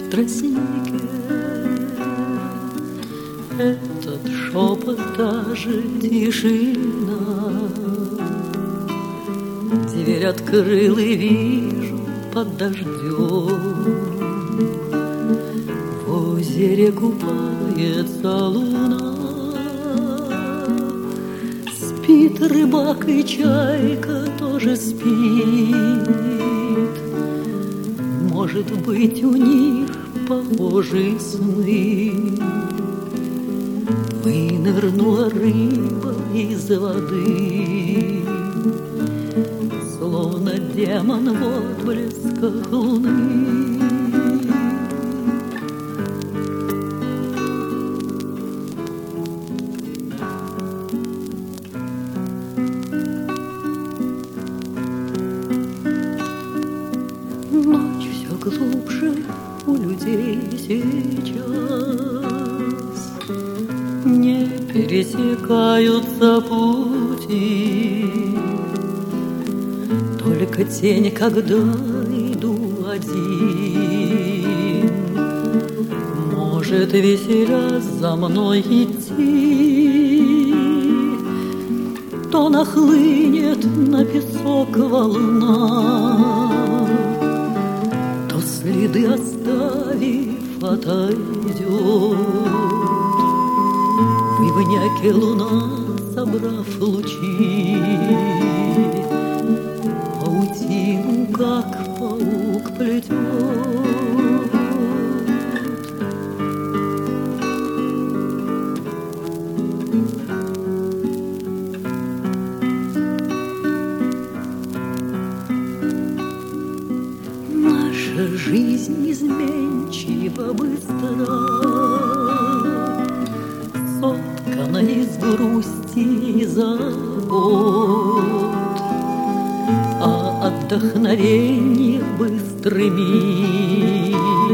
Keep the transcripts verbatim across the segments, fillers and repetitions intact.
тростнике. Этот шепот, даже тишина. Дверь открыл и вижу под дождем в озере купается луна. Спит рыбак и чайка тоже спит. Может быть, у них похожи сны. Вынырнула рыба из воды, словно демон в отблесках луны. Ночь все глубже у людей сейчас. Не пересекаются пути. Только тень, когда иду один, может, веселя за мной идти. То нахлынет на песок волна, то следы оставив отойдет. В ивняке луна, собрав лучи, паутину, как паук, плетет. Наша жизнь изменчива быстро, соткана из грусти и забот, а отдохновение быстрый миг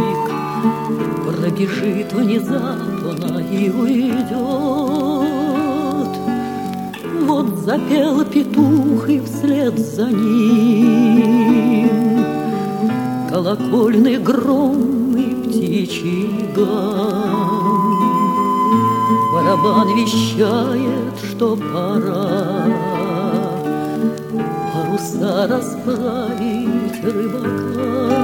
пробежит внезапно и уйдет. Вот запел петух, и вслед за ним колокольный гром и птичий гам. Барабан вещает, что пора паруса расправить рыбака.